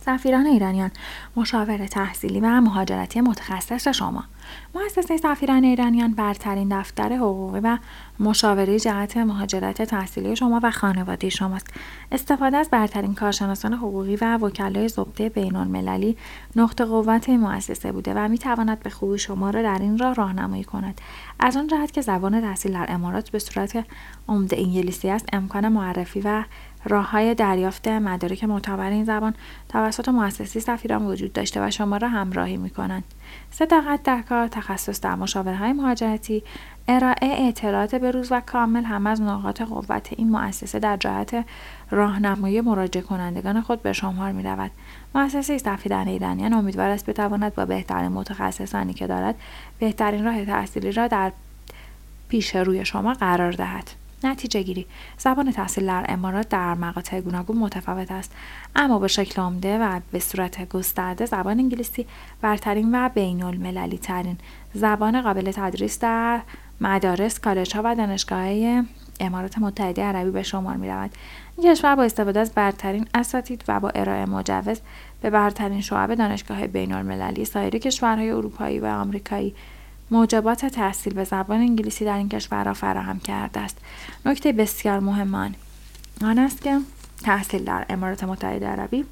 سفیران ایرانیان، مشاور تحصیلی و مهاجرتی متخصص شما. مؤسسه سفیران ایرانیان برترین دفتر حقوقی و مشاوره جهت مهاجرت تحصیلی شما و خانواده شماست. استفاده از برترین کارشناسان حقوقی و وکلای ضبط بین‌المللی نقطه قوت این مؤسسه بوده و می‌تواند به خوبی شما را در این راه راهنمایی کند. از آن جهت که زبان تحصیل در امارات به صورت عمده انگلیسی است، امکان معرفی و راه‌های دریافت مدارک معتبر این زبان توسط مؤسسه سفیران وجود داشته و شما را همراهی می‌کنند. صداقت در کار، تخصص در مشاوره‌های مهاجرتی، ارائه اطلاعات بروز و کامل هم از نقاط قوت این مؤسسه در جهت راهنمایی مراجعه کنندگان خود به شمار می‌رود. مؤسسه سفیران ایرانیان امیدوار است بتواند با بهترین متخصصانی که دارد بهترین راه تحصیلی را در پیش روی شما قرار دهد. نتیجه گیری: زبان تحصیل در امارات در مقاطع گوناگون متفاوت است، اما به شکل عمده و به صورت گسترده زبان انگلیسی برترین و بین‌المللی ترین زبان قابل تدریس در مدارس، کالج‌ها و دانشگاه‌های امارات متحده عربی به شمار می‌رود. این کشور با استفاده از برترین اساتید و با ارائه مجوز به برترین شعب دانشگاه‌های بین‌المللی سایر کشورهای اروپایی و آمریکایی موجبات تحصیل به زبان انگلیسی در این کشور را فراهم کرده است. نکته بسیار مهم آن است که تحصیل در امارات متحده عربی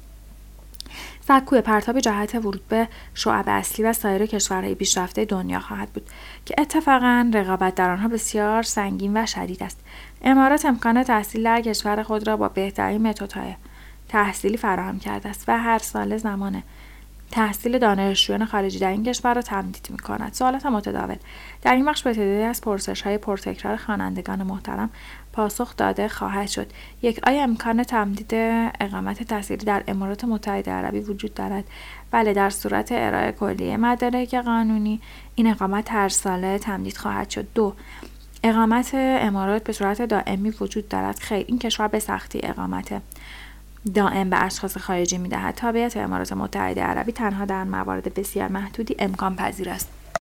سکوی پرتاب جهت ورود به شعب اصلی و سایر کشورهای پیشرفته دنیا خواهد بود که اتفاقاً رقابت در آنها بسیار سنگین و شدید است. امارات امکان تحصیل در کشور خود را با بهترین متدهای تحصیلی فراهم کرده است و هر سال زمان تحصیل دانشجویان خارجی در این کشور را تمدید می‌کند. سوالات متداول: در این بخش به تعدادی از پرسش‌های پرتکرار خوانندگان محترم پاسخ داده خواهد شد. 1. آیا امکان تمدید اقامت تحصیلی در امارات متحده عربی وجود دارد؟ بله، در صورت ارائه کلیه مدارک قانونی این اقامت هر ساله تمدید خواهد شد. 2. اقامت امارات به صورت دائمی وجود دارد؟ خیر، این کشور به سختی اقامت دائم به اشخاص خارجی می‌دهد. تابعیت امارات متحده عربی تنها در موارد بسیار محدودی امکان پذیر است.